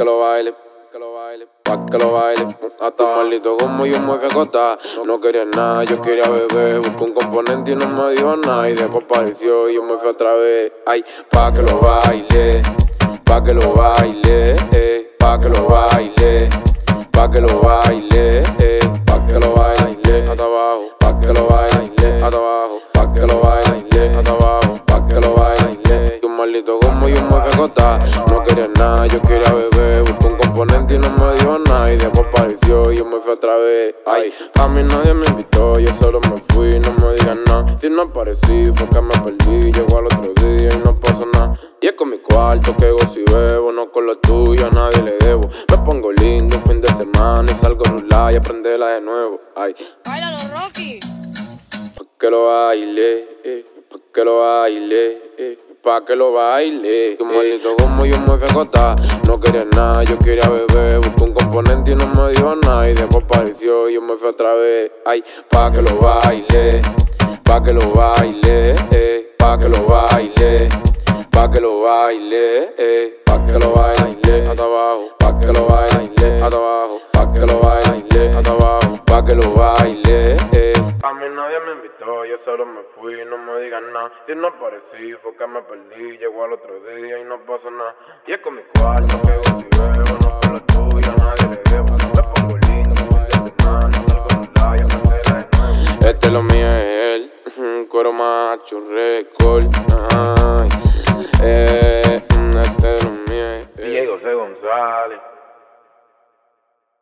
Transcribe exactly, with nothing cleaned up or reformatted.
lo baile, que lo baile, pa' que lo baile. Hasta maldito como yo me fui a acostar. No quería nada, yo quería beber. Busqué un componente y no me dijo nada. Y después apareció y yo me fui otra vez. Ay, pa' que lo baile, pa' que lo baile, eh, pa' que lo baile, pa' que lo baile, eh, pa' que lo baile, hasta abajo, pa' que lo baile, hasta abajo, pa' que lo baile, hasta abajo, pa' que lo baile. Y un maldito como yo me fui a acostar. No quería nada, yo quería beber. Busqué un componente y no me dijo nada. Y después apareció y yo me fui otra vez. Ay, a mí nadie me invitó, yo solo me fui, no me digan nada. Si no aparecí fue que me perdí. Llegó al otro día y no pasó nada. Y es con mi cuarto que gozo y bebo, no con lo tuyo, a nadie le debo. Me pongo lindo un fin de semana y salgo a rular y a prenderla de nuevo. Ay, ¡Báilalo, Rocky! pa' que lo baile, eh, pa' que lo baile, eh, pa' que lo baile. Tu maldito como yo me fui a acostar. No quería nada, yo quería beber. Busqué un componente y no me dijo nada. Y después apareció y yo me fui otra vez. Ay, pa' que lo baile, pa' que lo baile, eh, pa' que lo baile, pa' que lo baile, eh, pa' que lo baile, hasta abajo, pa' que lo baile, hasta abajo, pa' que lo baile, hasta abajo, pa' que lo baile, eh. A mí nadie me invitó, yo solo me fui, no me digan nada. Si no aparecí fue que me perdí, llegó al otro día y no pasó nada. Y es con mi cuarto que gozo y bebo, no con lo tuyo, a nadie le debo. Me pongo lindo, me voy de semana, salgo a rular y a prenderla de nuevo. Este lo mío es él, cuero macho, récord.